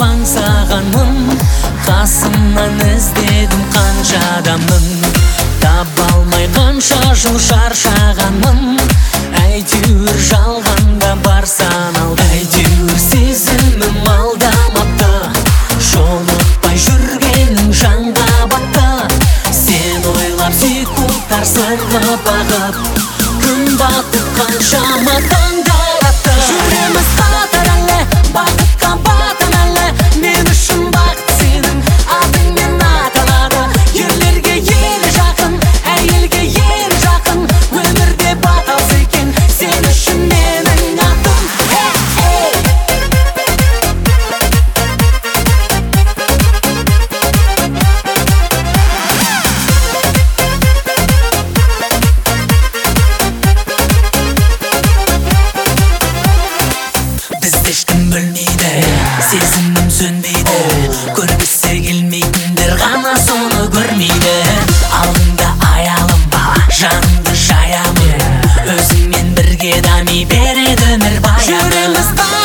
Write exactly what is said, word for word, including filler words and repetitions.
аңсағанмын, қасымнан іздедім қанша адамның, таба алмай қанша жыл шаршағанмын. Әйтеуір жалғанда бар саналды, әйтеуір сезімім алдамапты, жолықпай жүргенің жанға батты. Сен ойлап секундтар сырғып ағып, күн батып қаншама таңдар атты. Жүреміз қатар әлі, бақытқа батам әлі, мен үшін бақыт сенің атыңмен аталады. Ерлерге ел жақын, әйелге ер жақын, өмірде баталсы екен сен үшін менің атым. Бізді ешкім білмейді, сезімім сөнбейді, көргісі келмейтіндер ғана соны көрмейді. Алдыңда аялым бала, жанымды жаямын, өзіңмен бірге дами береді өмір баяны. Жүреміз